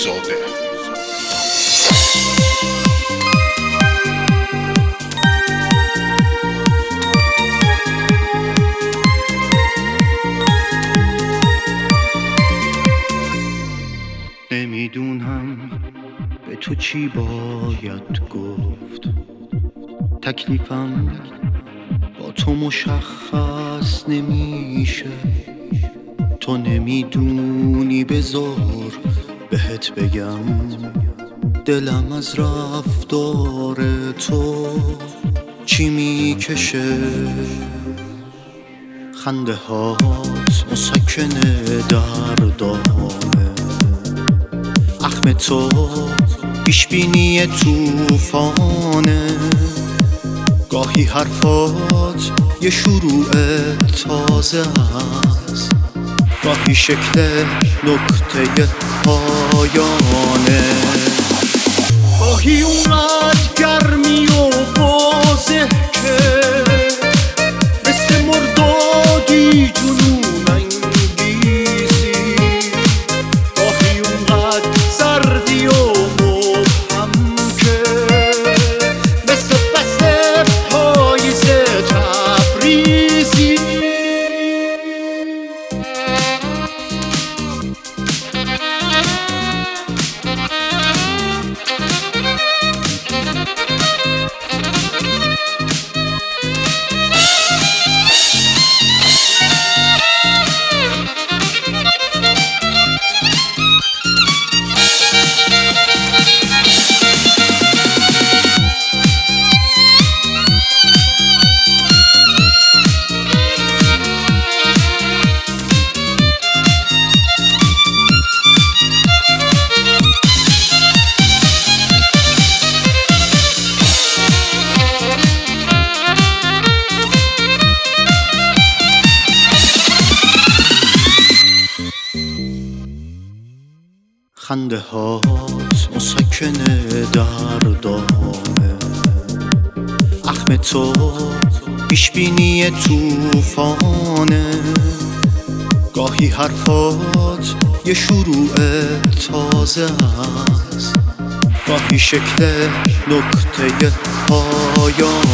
زاده. نمیدونم به تو چی باید گفت، تکلیفم با تو مشخص نمیشه. تو نمیدونی بذار بهت بگم، دلم از رفتار تو چی میکشه. خنده هات مسکن دردانه، اخم تو پیشبینی توفانه. گاهی حرفات یه شروع تازه است، گاهی شکل نکته پایانه. گاهی اونقدر گرمی و بازه که مثل مردادی جنون انگیزی، گاهی اونقدر سردی و مبهم که مثل فصل پاییز تبریزی. خنده هات مسکن دردانه، اخم تو پیشبینی توفانه. گاهی حرفات یه شروع تازه است، گاهی شکل نکته پایانه.